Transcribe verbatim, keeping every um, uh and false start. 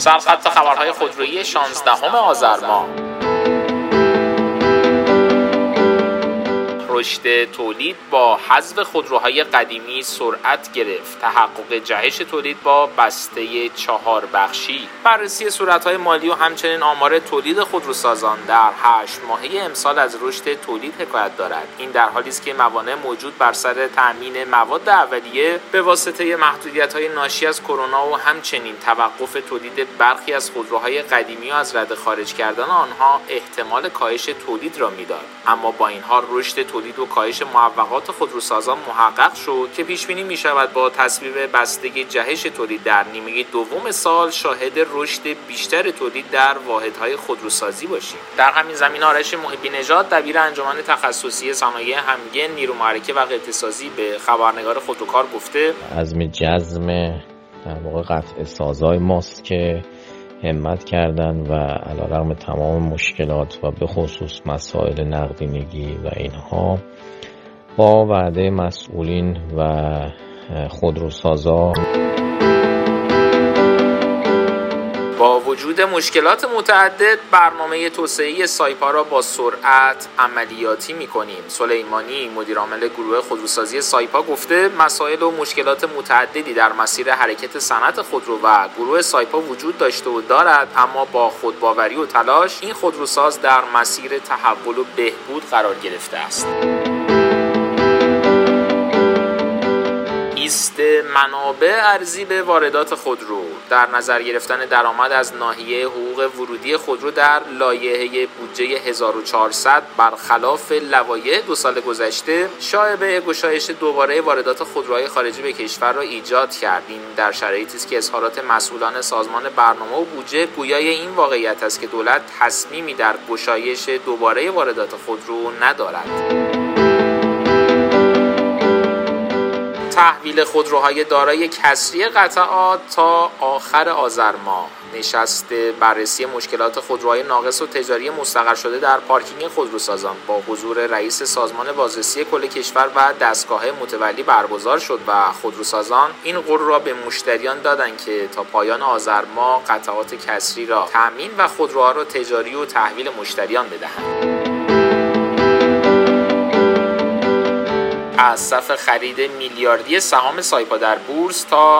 سرخط خبرهای خودرویی شانزدهم آذر ماه. رشد تولید با حذف خودروهای قدیمی سرعت گرفت. تحقق جهش تولید با بسته چهار بخشی. بررسی صورت‌های مالی و همچنین آمار تولید خودروسازان در هشت ماهه امسال از رشد تولید حکایت دارد. این در حالی است که موانع موجود بر سر تأمین مواد اولیه به واسطه محدودیت‌های ناشی از کرونا و همچنین توقف تولید برخی از خودروهای قدیمی و از رده خارج کردن آنها احتمال کاهش تولید را می‌داد. اما با این حال رشد تولید و کاهش معوقات خودروسازان محقق شد که پیش بینی می شود با تصویب بستگی جهش تولید در نیمه دوم سال شاهد رشد بیشتر تولید در واحدهای خودروسازی باشیم. در همین زمینه آرش محبی نژاد دبیر انجمن تخصصی صنایع همگن نیرو معرکه و قطعه‌سازی به خبرنگار خودروکار گفته عزم جزم در واقع قطع سازای ماست که همت کردن و علیرغم تمام مشکلات و به خصوص مسائل نقدینگی و اینها با وعده مسئولین و خودروسازا با وجود مشکلات متعدد برنامه توسعه سایپا را با سرعت عملیاتی می‌کنیم. سلیمانی مدیر عامل گروه خودروسازی سایپا گفته مسائل و مشکلات متعددی در مسیر حرکت صنعت خودرو و گروه سایپا وجود داشته و دارد، اما با خودباوری و تلاش این خودروساز در مسیر تحول و بهبود قرار گرفته است. ایست منابع ارزی به واردات خودرو. در نظر گرفتن درآمد از ناحیه حقوق ورودی خودرو در لایحه بودجه هزار و چهارصد برخلاف لوایح دو سال گذشته شایبه گشایش دوباره واردات خودروهای خارجی به کشور را ایجاد کرد. این در شرایطی است که اظهارات مسئولان سازمان برنامه و بودجه گویای این واقعیت است که دولت تصمیمی در گشایش دوباره واردات خودرو ندارد. تحویل خودروهای دارای کسری قطعات تا آخر آذر ماه. نشست بررسی مشکلات خودروهای ناقص و تجاری مستقر شده در پارکینگ خودروسازان با حضور رئیس سازمان بازرسی کل کشور و دستگاه متولی برگزار شد و خودروسازان این قول را به مشتریان دادند که تا پایان آذر ماه قطعات کسری را تامین و خودروها را تجاری و تحویل مشتریان بدهند. از صف خرید میلیاردی سهام سایپا در بورس تا